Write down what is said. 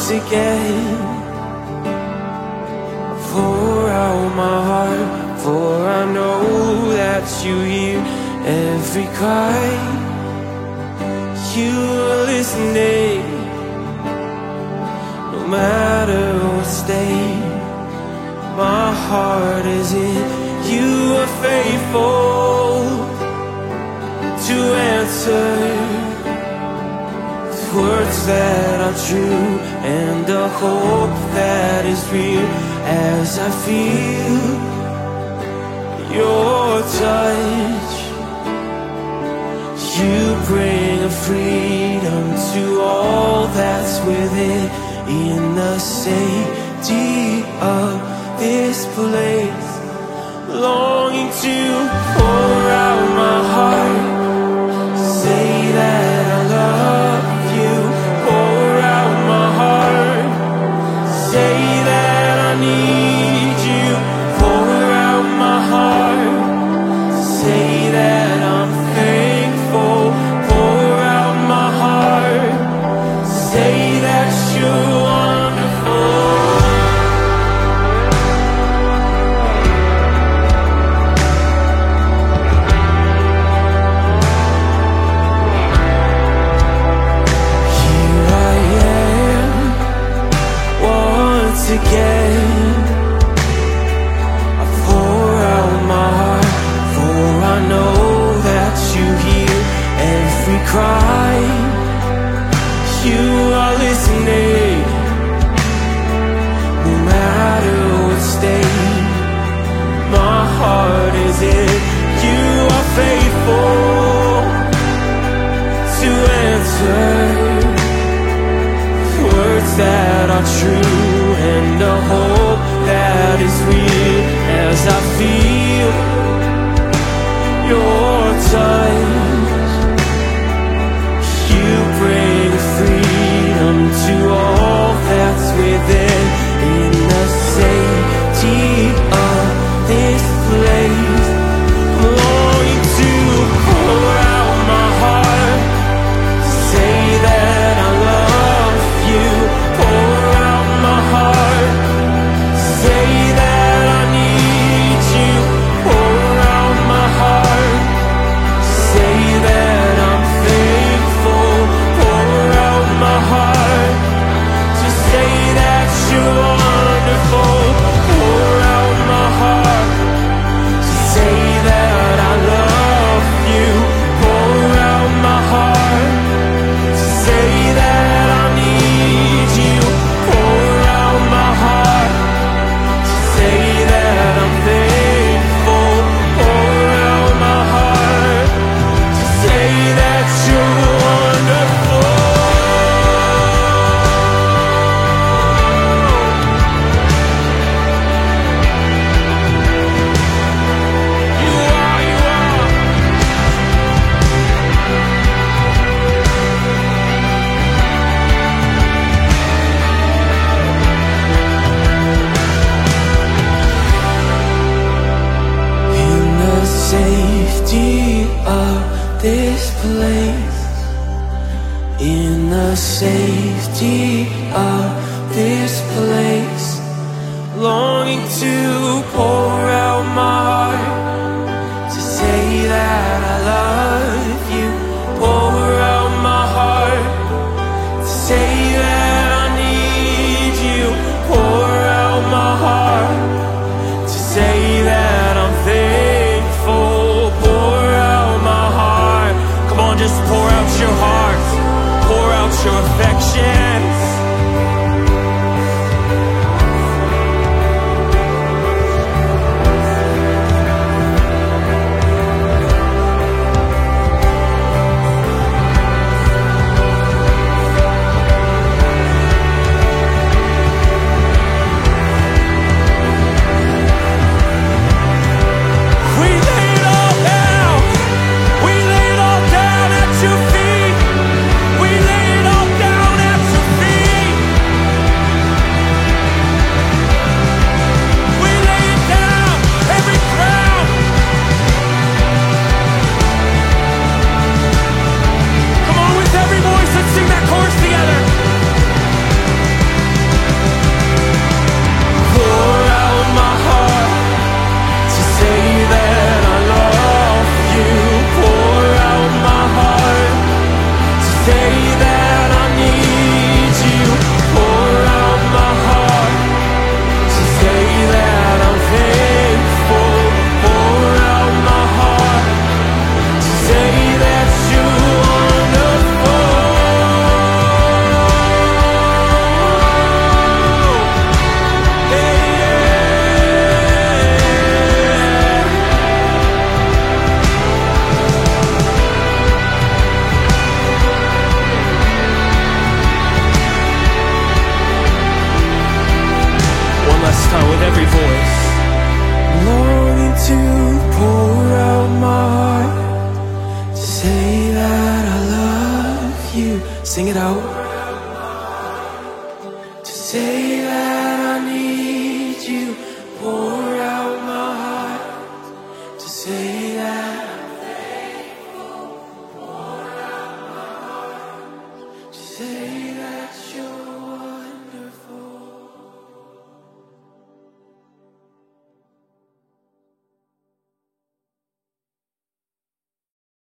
once again. Pour out my heart, for I know that you hear every cry. You are listening, no matter what state my heart is in. You are faithful to answer words that are true and a hope that is real. As I feel your touch, you bring a freedom to all that's within. In the safety of this place, longing to pour out my heart, say that I love you. Pour out my heart, say that I need you. Pour out my heart, say that I'm thankful. Pour out my heart, say that you're wonderful. Again, I pour out my heart, for I know that you hear every cry. You are listening, no matter what state my heart is in. You are faithful to answer words that are true and a hope that is real. As I feel your touch, you bring freedom to all that's within. In the safety of this place, I'm longing to pour out my heart, say that I love you. Pour out my heart, say that I need you. Pour out my heart, say that I'm thankful. Pour out my heart, to say that you're wonderful. Pour out my heart, to say that I love you. Pour out my heart, to say that I need you. Pour out my heart, to say that I'm thankful. Pour out my heart, to say that you're wonderful. You are, you are. In the safety of this place, in the safety of this place, longing to pour out my heart, to say that I love you. Pour out my heart, to say that I need you. Pour out my heart, to say that I'm thankful. Pour out my heart. Come on, just pour out your heart. Pour out your affections.